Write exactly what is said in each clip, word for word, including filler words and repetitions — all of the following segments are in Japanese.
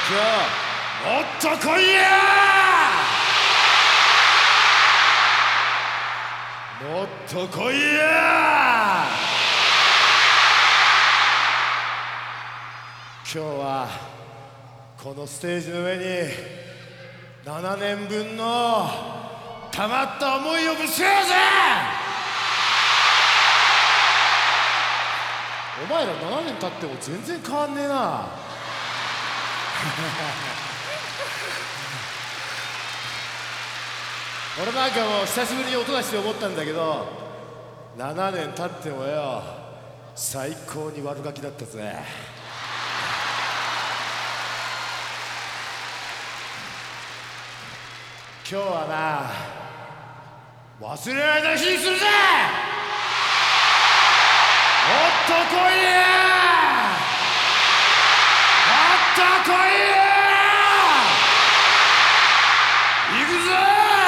今日もっと来いやもっと来いや今日はこのステージの上にななねんぶんのたまった思いをぶつけようぜ。お前らななねん経っても全然変わんねえな俺なんかもう久しぶりに音出して思ったんだけど、ななねん経ってもよ最高に悪ガキだったぜ。今日はな忘れられない日にするぜ。もっと来いやもっと来いや行くぞ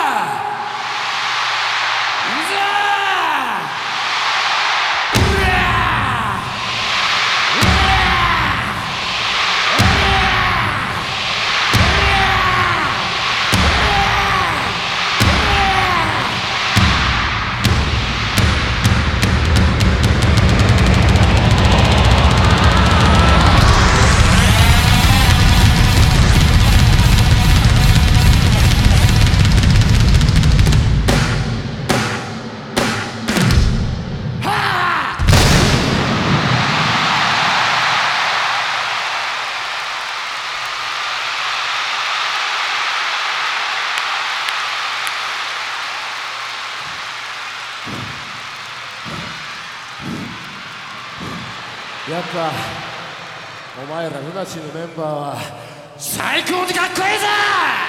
やっぱお前らルナシーのメンバーは最高にかっこいいぞ。